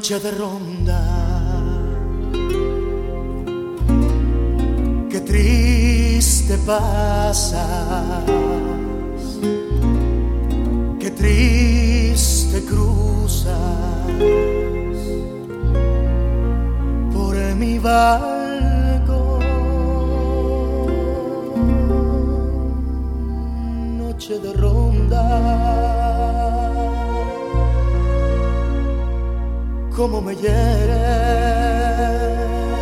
noche de ronda, qué triste pasas, qué triste cruzas por mi balcón. Noche de ronda, cómo me hieres,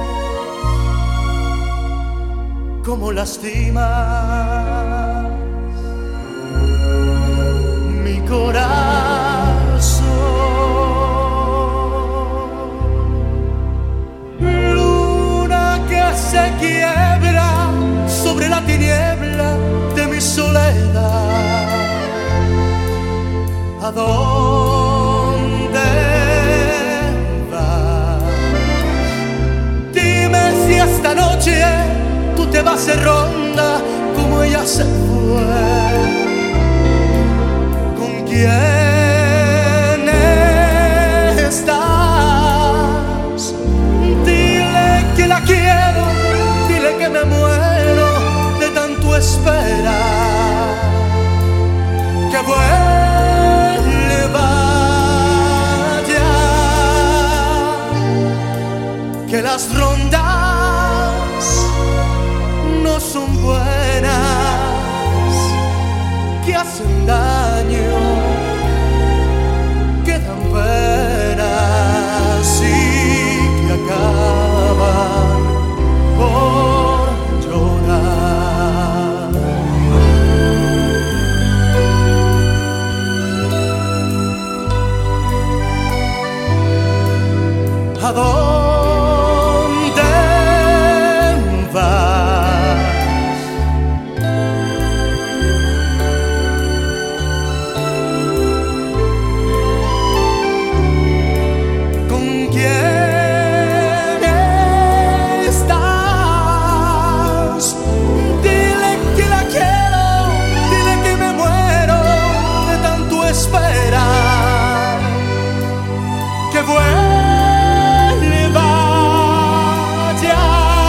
cómo lastimas mi corazón. Luna que se quiebra sobre la tiniebla de mi soledad. ¿A dónde esta noche tú te vas de ronda como ella se fue? ¿Con quién estás? Dile que la quiero, dile que me muero de tanto esperar. Que vuelva ya, que las rondas no son buenas, que hacen daño, que dan penas y que acaban por llorar. ¿A dónde vas? ¿Con quién estás? Dile que la quiero, dile que me muero de tanto esperar. Que vuelva ya,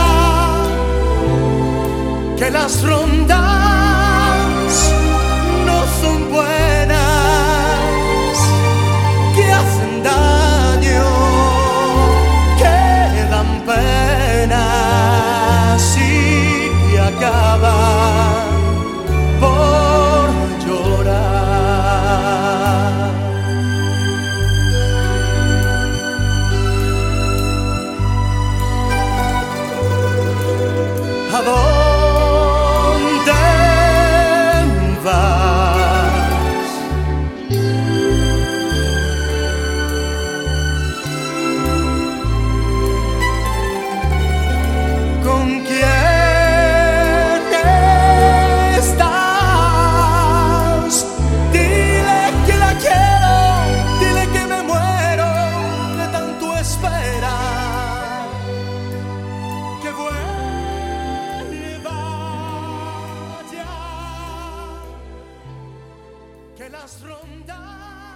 que las rondas no son buenas, que hacen daño, que dan penas y que acaban por llorar. ¿A dónde vas? ¿Con quién estás? Dile que la quiero, dile que me muero de tanto esperar. Que que las rondas